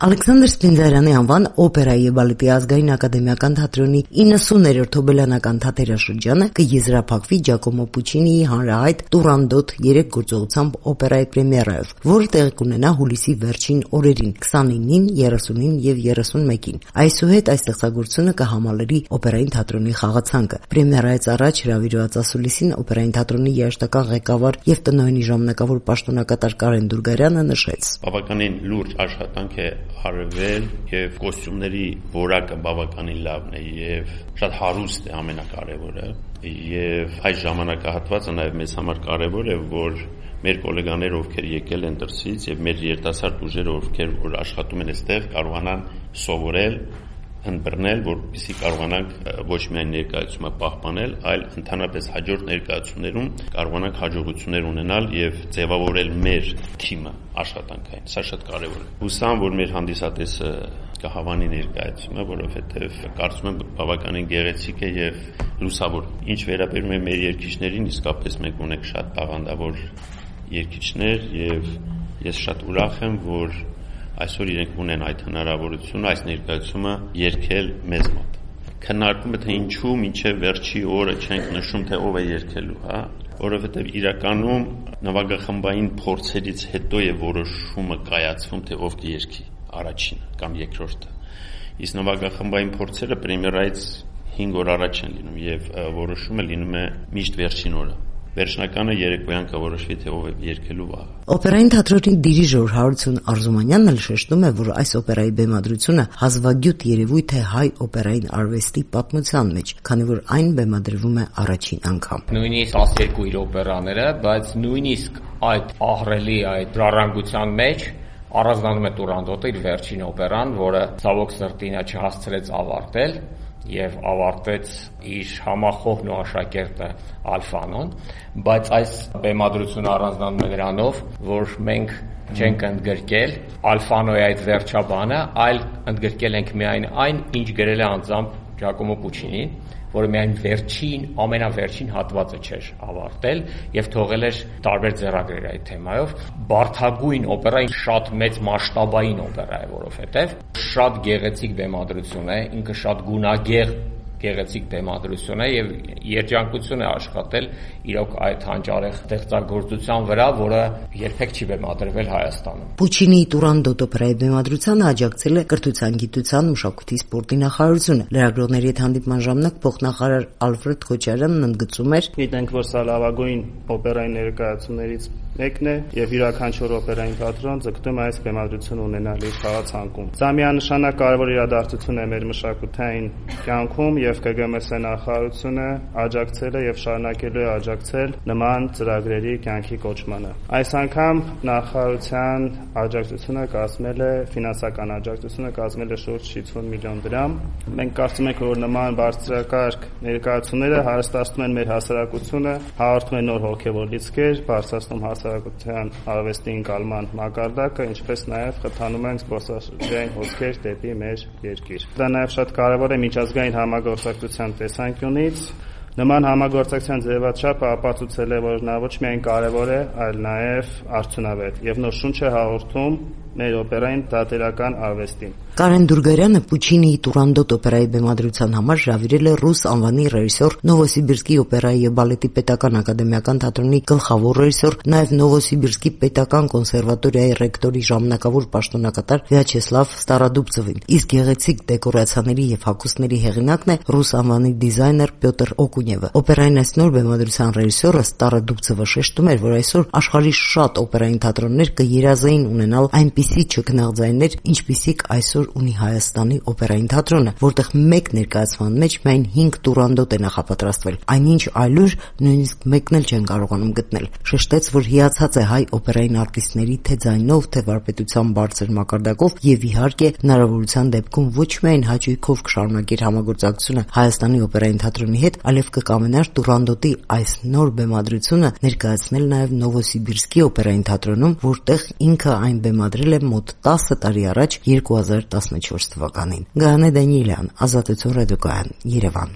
Ալեքսանդր Սպինդզարյանի անվան օպերայի եւ բալետի ազգային ակադեմիական թատրոնի 90-րդ հոբելյանական թատերաշրջանը կեզրափակվի Ջակոմո Պուչինիի հանրահայտ Տուրանդոտ 3 գործողությամբ օպերայի պրեմիերայով, որը տեղի կունենա հուլիսի վերջին օրերին 29-ին, 30-ին եւ 31-ին։ Այսուհետ այս ստեղծագործությունը կհամալրի օպերային թատրոնի խաղացանկը։ Պրեմիերայից առաջ հրավիրված ասուլիսին օպերային թատրոնի երաժշտական ղեկավար եւ տնօրենի ժամանակավոր պաշտոնակատար Կարեն Դուրգարյանը նշեց. Բավականին լուրջ աշխատանք է արվել եւ կոստյումների որակը բավականին լավն է եւ շատ հարուստ է ամենակարևորը եւ այս ժամանակահատվածը նաեւ մեզ համար կարևոր է, որ մեր գոլեգաները, ովքեր եկել են դրսից եւ մեր երիտասարդ ուժերը, ովքեր որ աշխատում են այստեղ, կարողանան սովորել, ընբռնել, որպեսզի կարողանանք ոչ միայն ներկայացումը պահպանել, այլ ընդհանրապես հաջորդ ներկայացումներում կարողանանք հաջողություններ ունենալ եւ ձևավորել մեր թիմը աշխատանքային։ Սա շատ կարեւոր է։ Հուսամ, որ մեր հանդիսատեսը կհավանի ներկայացումը, որովհետեւ կարծում եմ բավականին գեղեցիկ է եւ լուսավոր։ Ինչ վերաբերում է մեր երգիչներին, իսկապես մենք ունենք շատ տաղանդավոր երգիչներ եւ ես շատ ուրախ եմ, որ այսօր իրենք ունեն այդ հնարավորությունը, այս ներկայացումը երգել մեզ մոտ։ Քննարկումը թե ինչու մինչև վերջի օրը չենք նշում, թե ով է երգելու, որովհետև իրականում նվագախմբային փորձերից հետո է որոշումը կայացվում, թե ով կերգի առաջին կամ երկրորդը։ Իսկ նվագախմբային փորձերը պրեմիերայից 5 օր առաջ են լինում եւ որոշումը լինում է միշտ վերջին օրը։ Վերջնականը երեկոյան կորոշվի, թե ով է երգելու վաղը։ Օպերային թատրոնի դիրիժոր Հարություն Արզումանյանն շեշտում է, որ այս օպերայի բեմադրությունը հազվագյուտ երևույթ է հայ օպերային արվեստի պատմության մեջ, քանի որ այն բեմադրվում է առաջին անգամ։ Նույնիսկ 12 իր օպերաները, բայց նույնիսկ այդ ահռելի այդ ժառանգության մեջ առանձնանում է Տուրանդոտը, իր վերջին օպերան, որը ցավոք սրտի նա չհասցրեց ավարտել եւ ավարտեց իր համախոհն ու աշակերտը Ալֆանոն, բայց այս բեմադրությունը առանձնանում է նրանով, որ մենք չենք ընդգրկել Ալֆանոյի այդ վերջաբանը, այլ ընդգրկել ենք միայն այն, ինչ գրել է անձամբ Ջակոմո Պուչինին, որը միայն վերջին, ամենավերջին հատվածը չէր ավարտել եւ թողել էր տարբեր ձեռագրեր այդ թեմայով։ Բարդագույն օպերային շատ մեծ մասշտաբային օպերա է, որովհետեւ շատ գեղեցիկ բեմադրություն է, ինքը շատ գունագեղ գեղեցիկ բեմադրություն է եւ երջանկություն է աշխատել իրոք այդ հանճարեղ ստեղծագործության վրա, որը երբեք չի բեմադրվել Հայաստանում։ Պուչինիի Տուրանդոտ օպերայի բեմադրությանը աջակցել է Կրթության, Գիտության, Մշակույթի, Սպորտի նախարարությունը։ Լրագրողների հետ հանդիպման ժամանակ փոխնախարար Ալֆրեդ Քոչարյանն ընդգծում էր. «Գիտենք, որ սա լավագույն օպերայի ներկայացումներից մեկն է եւ յուրաքանչյուր օպերային թատրոն ձգտում է այս բեմադրությունը ունենալ իր խաղացանկում։ Սա միանշանակ կարևոր իրադարձություն է մեր մշակութային կյանքում եւ ԿԳՄՍ նախարարությունը աջակցել է եւ շարունակելու է աջակցել նման ծրագրերի կյանքի կոչմանը։ Այս անգամ նախարարության աջակցությունը կազմել է ֆինանսական աջակցությունը կազմել է շուրջ 50 միլիոն դրամ։ Մենք կարծում ենք, որ նման բարձրակարգ ներկայացումները հարստացնում են մեր հասարակությունը, հաղորդում են նոր հոգեվոր լիցքեր, բարձրացնում հասարակության արվեստի ընկալման մակարդակը, ինչպես նաև խթանում են զբոսաշրջային հոսքեր դեպի մեր երկիր։ Դա նաև շատ կարևոր է միջազգային համագործակցության տեսանկյունից։ Նման համագործակցության ձևաչափը ապացուցել է, որ նա ոչ միայն կարևոր է, այլ նաև արդյունավետ եւ նոր շունչ է հաղորդում մեր օպերային թատերական արվեստին։ Կարեն Դուրգարյանը Պուչինիի Տուրանդոտ օպերայի բեմադրության համար հրավիրել է ռուս անվանի ռեժիսոր, Նովոսիբիրսկի օպերայի եւ բալետի պետական ակադեմիական թատրոնի գլխավոր ռեժիսոր, նաեւ Նովոսիբիրսկի պետական կոնսերվատորիայի ռեկտորի ժամանակավոր պաշտոնակատար Վյաչեսլավ Ստարադուբցովին։ Իսկ գեղեցիկ դեկորացիաների եւ հագուստների հեղինակն է ռուս անվանի դիզայներ Պյոտր Օկունևը։ Օպերային այս նոր բեմադրության ռեժիսորը Ստարադուբցովը շեշտում էր, որ այսօր աշխարհի շատ օպերային թատրոններ կերազեին ունենալ այնպիսի չքնաղձայներ, ինչպիսիք այսօր ունի Հայաստանի օպերային թատրոնը, որտեղ մեկ ներկայացման մեջ միայն 5 Տուրանդոտ է նախապատրաստվել։ Այնինչ այլուր նույնիսկ մեկն էլ չեն կարողանում գտնել։ Շեշտեց, որ հիացած է հայ օպերային արտիստների թե ձայնով, թե վարպետության բարձր մակարդակով եւ իհարկե հնարավորության դեպքում ոչ միայն հաճույքով կշարունակեր համագործակցությունը Հայաստանի օպերային թատրոնի հետ, այլև կկամենար Տուրանդոտի այս նոր բեմադրությունը ներկայացնել նաեւ Նովոսիբիրսկի օպերային թատրոնում, որտեղ ինքը այն բեմադրել է մոտ 10 տարի առաջ 2014 թվականին։ Գայանե Դանիելյան, Ազատություն ռադիոկայան, Երևան։